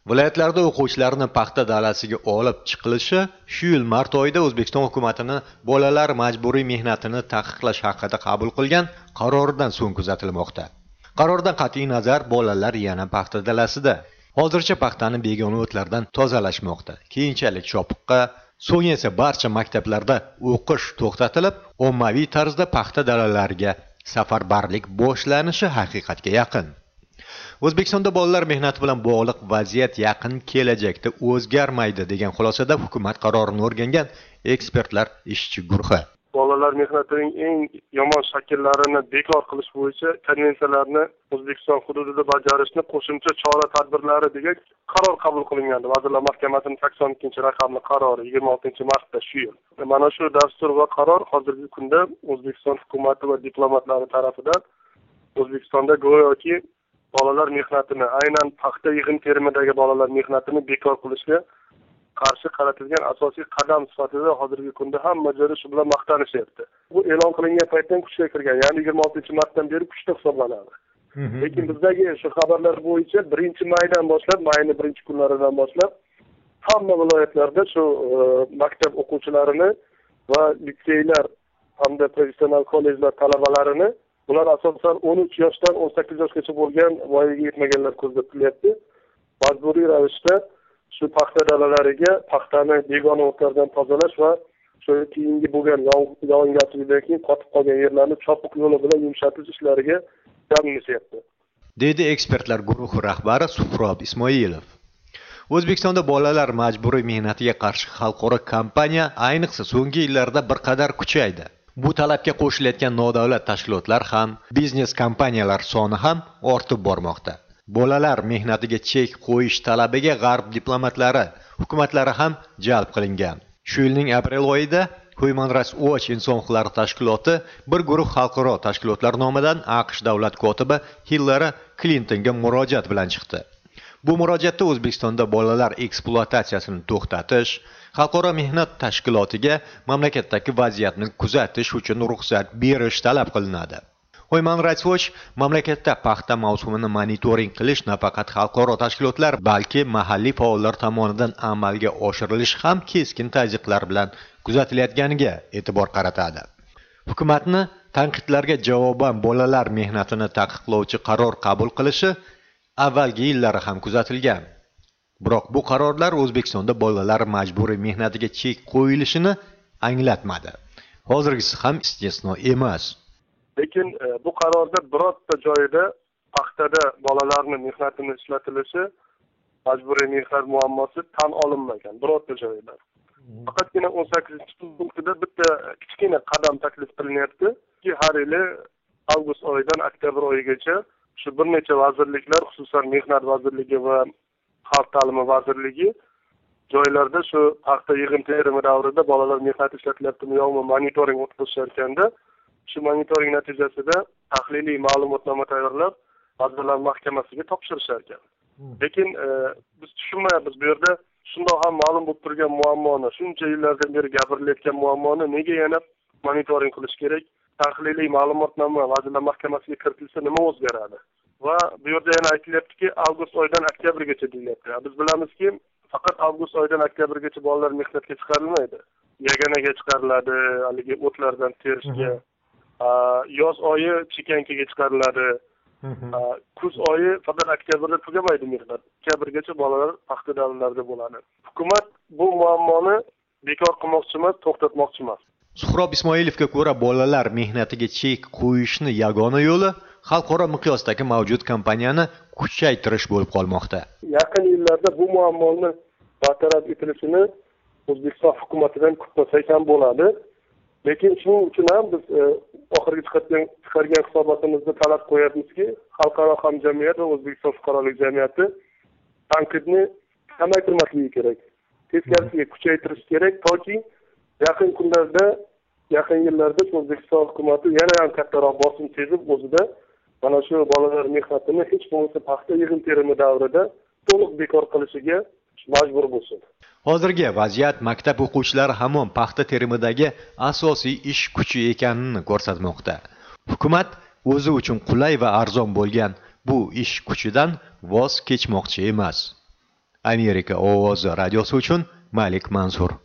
Viloyatlarda o'quvchilarni paxta dalasiga olib chiqilishi shu yil mart oyida O'zbekiston hukumatini bolalar majburiy mehnatini taqiqlash haqida qabul qilgan qaroridan so'ng kuzatilmoqda. Qarordan qat'iy nazar bolalar yana paxta dalasida. Hozircha paxtani begona o'tlardan tozalashmoqda. Keyinchalik chopiqqa, so'ng esa barcha maktablarda o'qish to'xtatilib, ommaviy tarzda paxta dalalariga safarbarlik boshlanishi haqiqatga yaqin. O'zbekistonda bolalar mehnati bilan bog'liq vaziyat yaqin kelajakda o'zgarmaydi degan xulosada hukumat qarorini o'rgangan ekspertlar ishchi guruhi. Bolalar mehnatining eng yomon shakllarini bekor qilish bo'yicha konvensiyalarni O'zbekiston hududida bajarishni qo'shimcha chora-tadbirlari degan qaror qabul qilingandi. Vazirlar Mahkamasining 82-raqamli qarori 26-martda shu yil. Mana shu dastur va qaror hozirgi kunda O'zbekiston hukumati va diplomatlari tomonidan O'zbekistonda go'yoki bolalar mehnatini, aynan paxta yig'im terimidagi bolalar mehnatini bekor qilishga qarshi qaratilgan asosiy qadam sifatida hozirgi kunda hamma joyda shu bilan maqtanishyapti. Bu e'lon qilingan paytdan kuchga kirgan, ya'ni 26-martdan beri kuchda hisoblanadi. Lekin bizdagi shu xabarlar bo'yicha 1-maydan boshlab, mayning birinchi kunlaridan boshlab hamma viloyatlarda shu maktab o'quvchilarini va litseylar hamda professional kollejlar talabalarini, bular asosan 13 yoshdan 18 yoshgacha bo'lgan voyaga yetmaganlar ko'zda tutilyapti. Majburiy ravishda shu paxta dalalariga paxtani begona o'tlardan tozalash va shu keyingi bo'lgan yog'ingarchilikdan keyin qotib qolgan yerlarni chopiq yo'li bilan yumshatish ishlariga jalblashyapti, dedi ekspertlar guruhi rahbari Suhrob Ismoilov. O'zbekistonda bolalar majburiy mehnatiga qarshi xalqaro kampaniya ayniqsa so'nggi yillarda bir qadar kuchaydi. Bu talabga qo'shilayotgan nodavlat tashkilotlar ham, biznes kompaniyalar soni ham ortib bormoqda. Bolalar mehnatiga chek qo'yish talabiga g'arb diplomatlari, hukumatlari ham jalb qilingan. Shu yilning aprel oyida Human Rights Watch inson huquqlari tashkiloti bir guruh xalqaro tashkilotlar nomidan AQSh davlat kotibi Hillary Clintonga murojaat bilan chiqdi. Bu murojaatda O'zbekistonda bolalar ekspluatatsiyasini to'xtatish, xalqaro mehnat tashkilotiga mamlakatdagi vaziyatni kuzatish uchun ruxsat berish talab qilinadi. Human Rights Watch mamlakatda paxta mavsumini monitoring qilish nafaqat xalqaro tashkilotlar, balki mahalliy faollar tomonidan amalga oshirilishi ham keskin tazyiqlar bilan kuzatilayotganiga e'tibor qaratadi. Hukumatni tanqidlarga javoban bolalar mehnatini taqiqlovchi qaror qabul qilishi avvalgi yillari ham kuzatilgan. Biroq bu qarorlar O'zbekistonda bolalar majburiy mehnatiga chek qo'yilishini anglatmadi. Hozirgisi ham istisno emas. Lekin bu qarorda birorta joyida paxtada bolalarning mehnatini ishlatilishi, majburiy mehnat muammosi tan olinmagan birorta joyida. Faqatgina 18-punktida bitta kichkina qadam taklif qilinyapti ki har yili avgust oyidan oktyabr oyigacha shu bir necha vazirliklar, xususan Mehnat vazirligi va Xalq ta'limi vazirligi joylarda shu paxta yig'im terimi davrida bolalar mehnati ishlatilyaptimi yo'qmi monitoring o'tkazishayotganda, shu monitoring natijasida tahliliy ma'lumotnoma tayyorlab Vazirlar Mahkamasiga topshirishar ekan. Lekin biz tushunmayapmiz bu yerda shundoq ham ma'lum bo'lib turgan muammoni, shuncha yillardan beri gapirilayotgan muammoni nega yana monitoring qilish kerak? Tahliliy ma'lumotnoma Vazirlar Mahkamasiga kiritilsa nima o'zgaradi? Va bu yerda yana aytilyaptiki, avgust oyidan oktyabrgacha deyilyapti. Biz bilamizki, faqat avgust oyidan oktyabrgacha bolalar mehnatga chiqarilmaydi. Yaganaga chiqariladi, haligi o'tlardan terishga. Yoz oyi chekankaga chiqariladi. Kuz oyi faqat oktyabrda tugamaydi mehnat. Oktyabrgacha bolalar paxta dalalarida bo'ladi. Hukumat bu muammoni bekor qilmoqchi emas, to'xtatmoqchi emas. Suhrob Ismoilovga ko'ra, bolalar mehnatiga chek qo'yishni yagona yo'li xalqaro miqyosdagi mavjud kompaniyani kuchaytirish bo'lib qolmoqda. Yaqin yillarda bu muammoni bartaraf etilishini O'zbekiston hukumatidan kutmasak ham bo'ladi. Lekin shuning uchun ham biz oxirgi chiqargan hisobotimizda talab qo'yapmizki, xalqaro hamjamiyat va O'zbekiston fuqarolik jamiyati tanqidni kamaytirmasligi kerak. Teskarisiga kuchaytirish kerak toki yaqin kunlarda, yaqin yillarda O'zbekiston hukumati yana ham kattaroq bosim sezib o'zida mana shu bolalar mehnatini hech bo'lmasa paxta yig'im terimi davrida to'liq bekor qilishiga majbur bo'lsin. Hozirgi vaziyat maktab o'quvchilari hamon paxta terimidagi asosiy ish kuchi ekanini ko'rsatmoqda. Hukumat o'zi uchun qulay va arzon bo'lgan bu ish kuchidan voz kechmoqchi emas. Amerika ovozi radiosi uchun Malik Mansur.